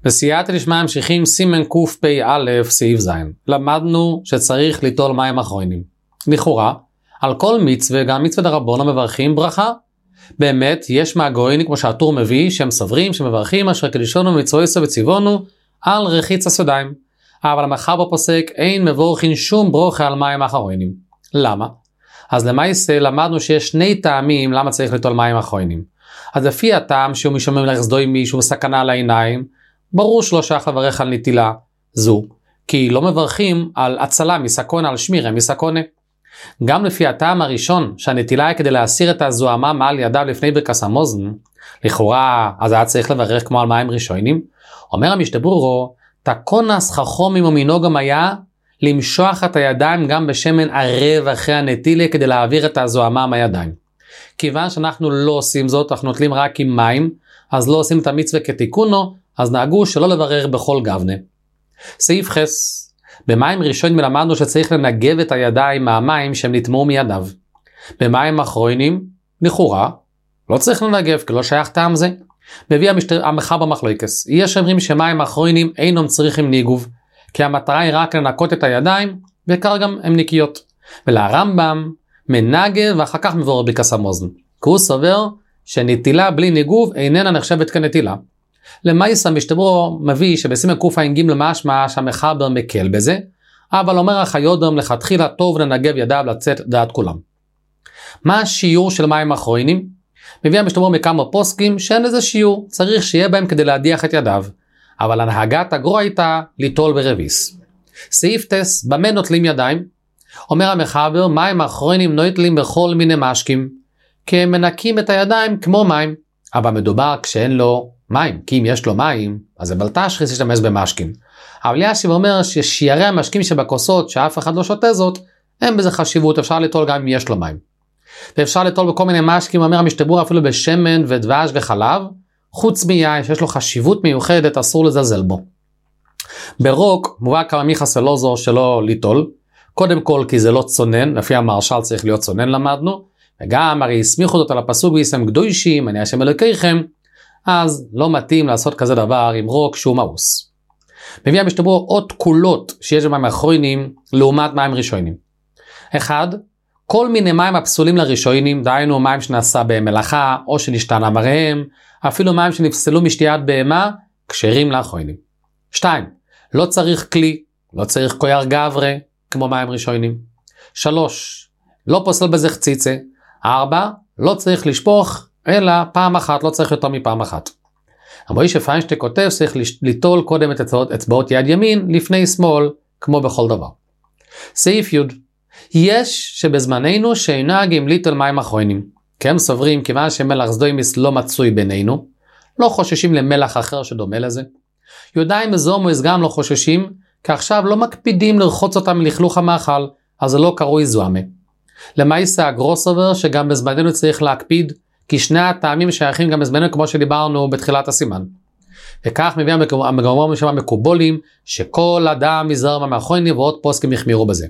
בסייעתא דשמיא ממשיכים סימן קפ"א סעיף ז'. למדנו שצריך ליטול מים אחרונים. לכאורה, על כל מצווה, גם מצווה דרבנן מברכים ברכה. באמת, יש מהגויים, כמו שהטור מביא, שהם סוברים, שמברכים אשר קדישונו ומצוותיו וציוונו על רחיצת ידיים. אבל המחבר פוסק, אין מבורכין שום ברוכה על מים אחרונים. למה? אז למעשה למדנו שיש שני טעמים למה צריך ליטול מים אחרונים. אז לפי הטעם שהוא משום מלך דוימי, שהוא סכנה על העיניים, ברור שלא שייך לברך על נטילה זו, כי לא מברכים על הצלה מסכונה, על שמירה מסכונה. גם לפי הטעם הראשון, שהנטילה היא כדי להסיר את הזוהמה מעל ידיו לפני ברכת המזון, לכאורה אז היה צריך לברך כמו על מים ראשונים. אומר המשתברורו, תקונס חכמים ומנהוגם היה למשוח את הידיים גם בשמן ערב אחרי הנטילה כדי להעביר את הזוהמה מהידיים. כיוון שאנחנו לא עושים זאת, אנחנו נוטלים רק עם מים, אז לא עושים את המצווה כתיקונו, אז נהגו שלא לברר בכל גבנה. סעיף חס, במים ראשונים למדנו שצריך לנגב את הידיים מהמים שהם נטמעו מידיו. במים אחרונים, לכאורה, לא צריך לנגב, כי לא שייך טעם זה. מביא המחבר במחלוקס, יש אומרים שמים אחרונים אינם צריכים ניגוב, כי המטרה היא רק לנקות את הידיים, וכך גם הם נקיות. ולרמב"ם, מנגב ואחר כך מבורר ברכת המזון. כי הוא סובר שנטילה בלי ניגוב איננה נחשבת כנטילה. למעשה המשתברורו מביא שבסימן קע"ג משמע שהמחבר מקל בזה, אבל אומר החיודם לכתחילה טוב לנגב ידיו לצאת דעת כולם. מה השיעור של מים אחרונים? מביא המשתברורו מכמה פוסקים שאין לזה שיעור, צריך שיהיה בהם כדי להדיח את ידיו, אבל הנהגת הגרוע הייתה ליטול ברביס. סעיף טס, במה נוטלים ידיים? אומר המחבר, מים אחרונים נוטלים בכל מיני משקים, כי הם מנקים את הידיים כמו מים, אבל מדובר כשאין לו מים, כי אם יש לו מים, אז זה בלתשחס ישתמש במשקים. אבל ישיב אומר ששיירי המשקים שבכוסות, שאף אחד לא שותה זאת, אין בזה חשיבות, אפשר ליטול גם אם יש לו מים. ואפשר ליטול בכל מיני משקים, אומר המשתברורו אפילו בשמן ודבש וחלב, חוץ מיין שיש לו חשיבות מיוחדת, אסור לזלזל בו. ברוק מובא כמה מיחס ולוזו שלא ליטול, קודם כל כי זה לא צונן, לפי המרשל צריך להיות צונן למדנו, וגם הרי הסמיכו אותו לפסוק וישם קדושים, אני השם אלוקיכם, אז לא מתאים לעשות כזה דבר עם רוק שהוא מאוס. מביא המשתברורו עוד תקולות שיש במים אחרונים לעומת מים ראשונים. אחד, כל מיני מים הפסולים לראשונים, דהיינו מים שנעשה במלאכה או שנשתנה מראיהם, אפילו מים שנפסלו משתיית בהמה, כשרים לאחרונים. 2. לא צריך כלי, לא צריך כויר גברה, כמו מים ראשונים. 3. לא פוסל בזה חציצה. 4. לא צריך לשפוך, אלא פעם אחת, לא צריך יותר מפעם אחת. מוישה פיינשטיין כותב, צריך ליטול קודם את אצבעות יד ימין, לפני שמאל, כמו בכל דבר. סעיף י' יש שבזמננו שאינם ליטול מים אחרונים. כי הם סוברים, כיוון שמלח זדוימיס לא מצוי בינינו, לא חוששים למלח אחר שדומה לזה. יודעים מזומויס גם לא חוששים, כי עכשיו לא מקפידים לרחוץ אותם מלכלוך המאכל, אז זה לא קרוי זוהמה. למעשה הגרוס סובר שגם בזמננו צריך להקפיד, כי שני הטעמים שייכים גם בזמננו כמו שדיברנו בתחילת הסימן. וכך מביא המגמור משם המקובולים, שכל אדם יזהר מים אחרונים ועוד פוסקים יחמירו בזה.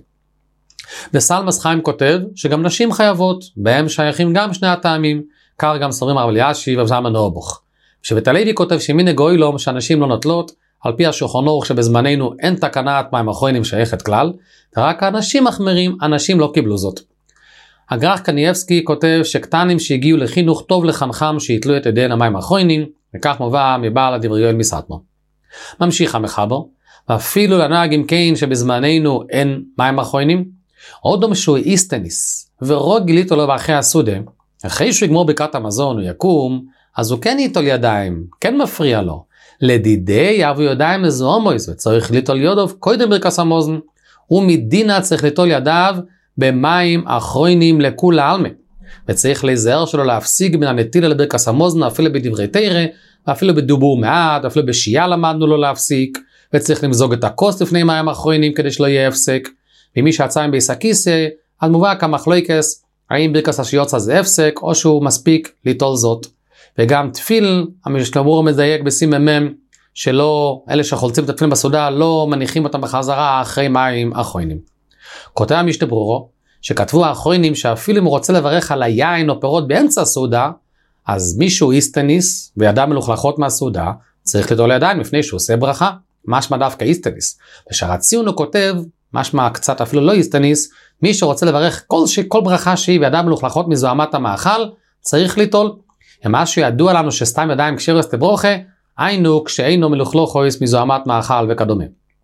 בסלמס חיים כותב שגם נשים חייבות, בהם שייכים גם שני הטעמים, כך גם סוברים הרב אלישיב וזלמן אוירבך. שבית הלוי כותב שמנהג אוילום שאנשים לא נוטלות, על פי השולחן ערוך שבזמננו אין תקנת מים אחרונים שייכת כלל, ורק האנשים מחמירים, אנשים לא קיבלו זאת. הגר"ח קניאבסקי כותב שקטנים שהגיעו לחינוך טוב לחנכם שיתלו את ידיהם המים האחרונים, וכך מובא מבעל הדברי יואל מסטמר. ממשיך המחבר, ואפילו לנהג אם כן שבזמננו אין מים אחרונים, עוד שהוא איסטניס, ורוד גילית לו באחרי הסודה, אחרי שהוא יגמור ברכת המזון הוא יקום, אז הוא כן ייטול ידיים, כן מפריע לו. לדידי יבוא ידיים מזוהמויס, וצריך ליטול יודוב קודם ברכת המזון, ומדינה צריך ליטול ידיו במים אחרונים לכול העלמה. וצריך להיזהר שלו להפסיק בין הנטילה לברכת המזון, אפילו בדברי תורה, אפילו בדיבור מעט, אפילו בשיעה למדנו לו להפסיק, וצריך למזוג את הכוס לפני מים אחרונים כדי שלא יהיה הפסק. ומי שיצא עם ביס הכיסא, אז מובא כמחלוקס, האם ברכת השיוצא זה הפסק, או שהוא מספיק ליטול זאת. וגם תפיל, המשתברורו מדייק בסימן שלא, אלה שחולצים את התפילין בסעודה, לא מניחים אותם בחזרה אחרי מים אחרונים. כותב המשתברורו, שכתבו האחרונים שאפילו אם הוא רוצה לברך על היין או פירות באמצע הסעודה, אז מישהו איסטניס, וידע מלוכלכות מהסעודה, צריך ליטול ידיים לפני שהוא עושה ברכה, משמע דווקא איסטניס. בשער הציון הוא כותב, משמע קצת אפילו לא איסטניס, מי שרוצה לברך כל ברכה שהיא וידיים מלוכלכות מזוהמת המאכל, צריך ליטול. ומה שידוע לנו שסתם ידיים כשירוס לברוכה, היינו כשאינו מלוכלכוס מזוהמת מאכל וכדומה.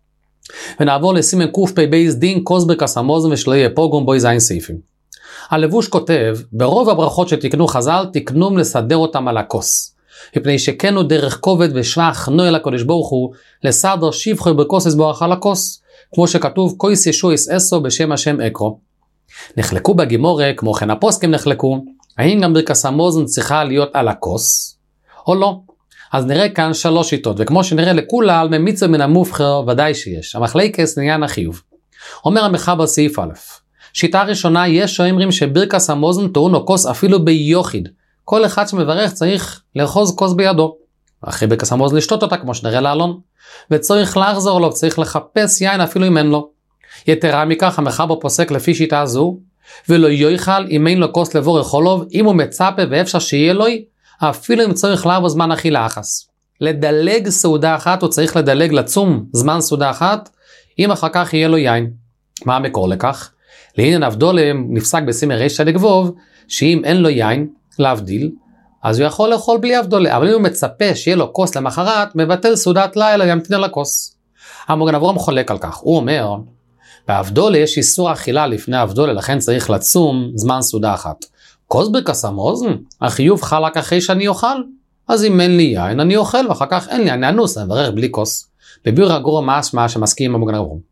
ונעבור לסימן קפ"ב דין כוס ברכס המזון ושלא יהיה פוגרום בוי זין סעיפים. הלבוש כותב, ברוב הברכות שתקנו חז"ל, תקנום לסדר אותם על הכוס. מפני שכנו דרך כובד ושבח נו אל הקדוש ברוך הוא, לסדר שבחו בכוס יסבורך על הכוס, כמו שכתוב, כויס ישוע יסעסו בשם השם אקרו. נחלקו בגימורה, כמו כן הפוסקים נחלקו, האם גם ברכס המזון צריכה להיות על הכוס, או לא? אז נראה כאן 3 שיטות, וכמו שנראה לכולה על ממצווה מן המובחר, ודאי שיש. המחלקס לעניין החיוב. אומר המחבר סעיף א', שיטה ראשונה, יש שאומרים שברכס המזון טעון או כוס אפילו ביוחיד. כל אחד שמברך צריך לאחוז כוס בידו. אחרי ברכס המזון לשתות אותה, כמו שנראה לעלון. וצריך לחזור לו, צריך לחפש יין אפילו אם אין לו. יתרה מכך, המחבר פוסק לפי שיטה זו, ולא יויכל אם אין לו כוס לבוא רחולוב, אם הוא מצפה ואפשר שיהיה לו, אפילו אם צריך לעבור זמן אכילה אחס. לדלג סעודה אחת, הוא צריך לדלג לצום זמן סעודה אחת, אם אחר כך יהיה לו יין. מה המקור לכך? לעניין אבדולם נפסק בסימן רישא דגבוב, שאם אין לו יין, להבדיל, אז הוא יכול לאכול בלי אבדולה, אבל אם הוא מצפה שיהיה לו כוס למחרת, מבטל סעודת לילה, ימתין על הכוס. המוגן אברהם חולק על כך, הוא אומר, באבדולה יש איסור אכילה לפני אבדולה, לכן צריך לצום זמן סעודה אחת. כוס ברכס המזון, החיוב חל רק אחרי שאני אוכל, אז אם אין לי יין אני אוכל, ואחר כך אין לי, אני אנוס, אני מברך בלי כוס. בביאור הגור משמע שמסכים עם המוגן אברהם.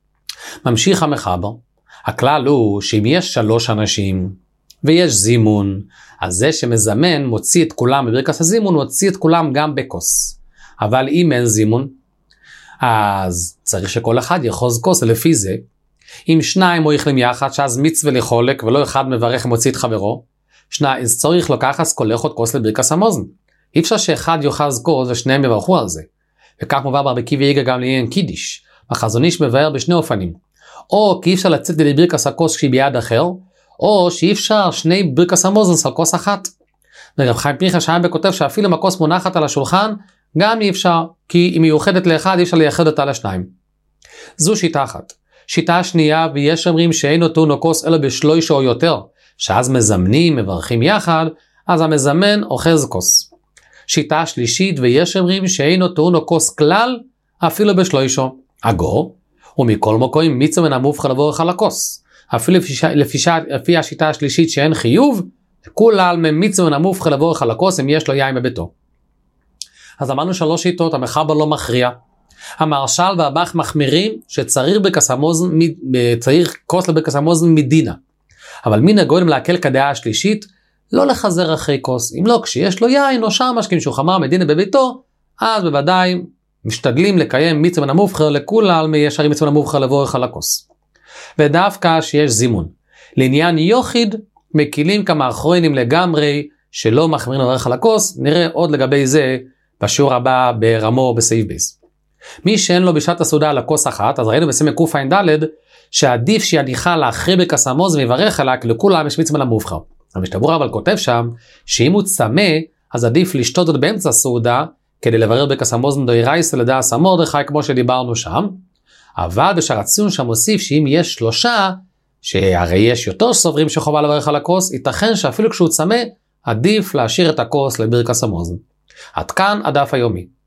ממשיך המחבר, הכלל הוא שאם יש 3 אנשים, ויש זימון, אז זה שמזמן מוציא את כולם בברכס הזימון, מוציא את כולם גם בכוס. אבל אם אין זימון, אז צריך שכל אחד יחוז כוס, לפי זה, אם 2 מויכלים יחד, שאז מצווה לחולק, ולא אחד מברך ומוציא את חברו, אז צריך לקחת כל אחד כוס לברכס המזון. אי אפשר שאחד יוחז כוס ושניהם יברכו על זה. וכך מובא ברבי עקיבא איגר גם לעניין קידיש. החזון איש מבאר בשני אופנים. או כי אי אפשר לצאת לברכס הכוס כשהיא ביד אחר, או שאי אפשר 2 ברכס המזון על כוס אחת. ורב חיים פריחא שהיה כותב שאפילו אם הכוס מונחת על השולחן, גם אי אפשר, כי היא מיוחדת לאחד, אי אפשר לייחד אותה ל2. זו שיטה אחת. שיטה שנייה, ויש אומרים שאין אותו נוקוס אלא ב3 או יותר, שאז מזמנים, מברכים יחד, אז המזמן אוחז כוס. שיטה שלישית, ויש אומרים שאין אותו נוקוס כלל, אפילו ב3. אגו, ומכל מקום מצווה מן המובחר לברך על הכוס. אפילו לפי השיטה השלישית שאין חיוב, כולה מצווה מן המובחר לברך על הכוס אם יש לו יין בביתו. אז אמרנו 3 שיטות, המחבר לא מכריע. המרשל והבח מחמירים שצריך צריך כוס לברכס המזון מדינה. אבל מן הגויים להקל כדעה השלישית, לא לחזר אחרי כוס. אם לא, כשיש לו יין או שם משקים שהוא חמר מדינה בביתו, אז בוודאי משתדלים לקיים מצווה מן המובחר לכולה, יש הרי מצווה מן המובחר לברך על הכוס. ודווקא שיש זימון. לעניין יוחיד, מקילים כמה אחרונים לגמרי, שלא מחמירים לברך על הכוס, נראה עוד לגבי זה בשיעור הבא ברמו בסעיף בייס. מי שאין לו בשעת הסעודה על הכוס אחת, אז ראינו בסימן קע"ד שעדיף שיניחה לאחרי ברכס המזון ויברך עליה, כי לכולם יש מצווה מן המובחר. המשתברור אבל כותב שם שאם הוא צמא, אז עדיף לשתות עוד באמצע הסעודה, כדי לברר ברכס המזון דאורייתא לדעס מרדכי, כמו שדיברנו שם. אבל בשער הציון שם מוסיף שאם יש 3, שהרי יש יותר סוברים שחובה לברך על הכוס, ייתכן שאפילו כשהוא צמא, עדיף להשאיר את הכוס לברכס המזון. עד כאן הדף היומי.